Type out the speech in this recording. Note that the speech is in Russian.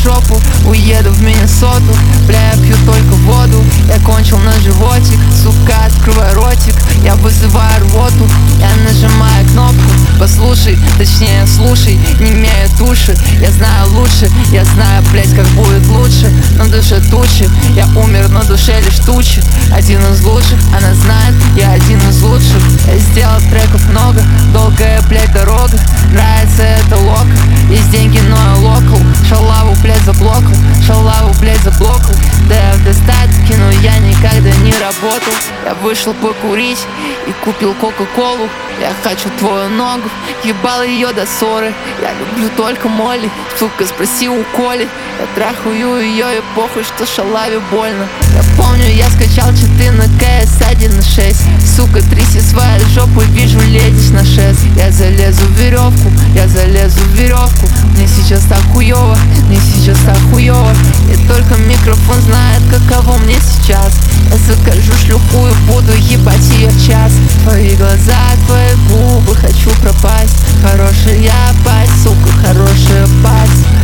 жопу, уеду в Миннесоту. Бля, я пью только воду, я кончил на животик. Сука, открывай ротик, я вызываю рвоту. Я нажимаю кнопку, послушай, точнее слушай, не имеют уши. Я знаю лучше, я знаю, блять, как будет лучше. На душе тучи, я умер, на душе лишь тучи. Один из лучших, она знает, я один из лучших. Я сделал треков много, долгая, блять, дорога. Нравится это лока, есть деньги, но я локал. Шалаву, блять, заблокал, шалаву, блять, заблокал. Да я в достатке, но я никогда не работал. Я вышел покурить и купил кока-колу. Я хочу твою ногу, ебал ее до ссоры. Я люблю только Молли, сука, спроси у Коли. Я трахаю ее и похуй, что шалаве больно. Я помню, я скачал читы на КС 1.6. Сука, тряси свою жопу, вижу, летишь на шест. Я залезу в веревку, я залезу в веревку. Мне сейчас так хуёво, мне сейчас так хуёво. И только микрофон знает, каково мне сейчас. Я закажу шлюху и буду ебать ее в час. Твои глаза, твои губы, хочу пропасть. Хорошая пасть, сука, хорошая пасть.